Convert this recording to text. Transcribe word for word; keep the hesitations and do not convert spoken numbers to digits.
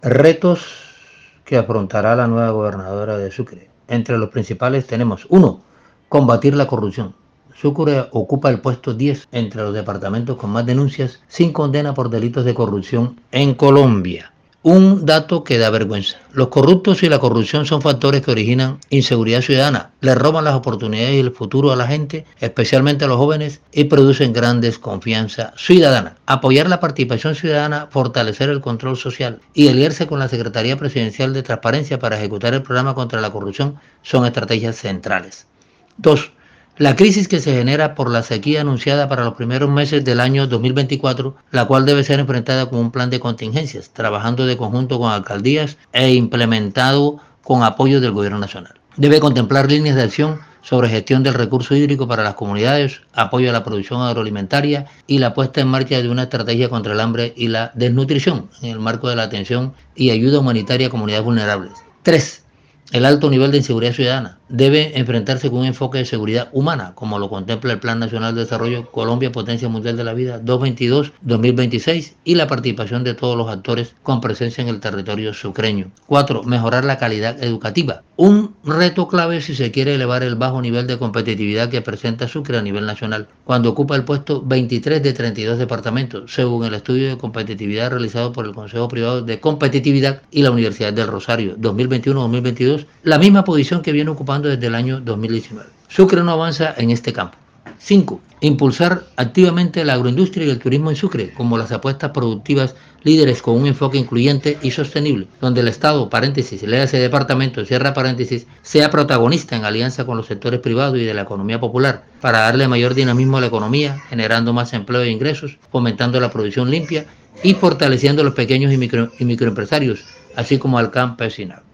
Retos que afrontará la nueva gobernadora de Sucre. Entre los principales tenemos: uno, combatir la corrupción. Sucre ocupa el puesto diez entre los departamentos con más denuncias sin condena por delitos de corrupción en Colombia. Un dato que da vergüenza. Los corruptos y la corrupción son factores que originan inseguridad ciudadana, le roban las oportunidades y el futuro a la gente, especialmente a los jóvenes, y producen gran desconfianza ciudadana. Apoyar la participación ciudadana, fortalecer el control social y aliarse con la Secretaría Presidencial de Transparencia para ejecutar el programa contra la corrupción son estrategias centrales. dos. La crisis que se genera por la sequía anunciada para los primeros meses del año dos mil veinticuatro, la cual debe ser enfrentada con un plan de contingencias, trabajando de conjunto con alcaldías e implementado con apoyo del gobierno nacional. Debe contemplar líneas de acción sobre gestión del recurso hídrico para las comunidades, apoyo a la producción agroalimentaria y la puesta en marcha de una estrategia contra el hambre y la desnutrición en el marco de la atención y ayuda humanitaria a comunidades vulnerables. tres. El alto nivel de inseguridad ciudadana debe enfrentarse con un enfoque de seguridad humana, como lo contempla el Plan Nacional de Desarrollo Colombia Potencia Mundial de la Vida dos mil veintidós a dos mil veintiséis y la participación de todos los actores con presencia en el territorio sucreño. cuatro. Mejorar la calidad educativa. Un reto clave si se quiere elevar el bajo nivel de competitividad que presenta Sucre a nivel nacional, cuando ocupa el puesto veintitrés de treinta y dos departamentos, según el estudio de competitividad realizado por el Consejo Privado de Competitividad y la Universidad del Rosario dos mil veintiuno a dos mil veintidós, la misma posición que viene ocupando desde el año dos mil diecinueve. Sucre no avanza en este campo. cinco. Impulsar activamente la agroindustria y el turismo en Sucre, como las apuestas productivas líderes con un enfoque incluyente y sostenible, donde el Estado, paréntesis, le hace departamento, cierra paréntesis, sea protagonista en alianza con los sectores privados y de la economía popular, para darle mayor dinamismo a la economía, generando más empleo e ingresos, fomentando la producción limpia y fortaleciendo a los pequeños y, micro, y microempresarios, así como al campesinado.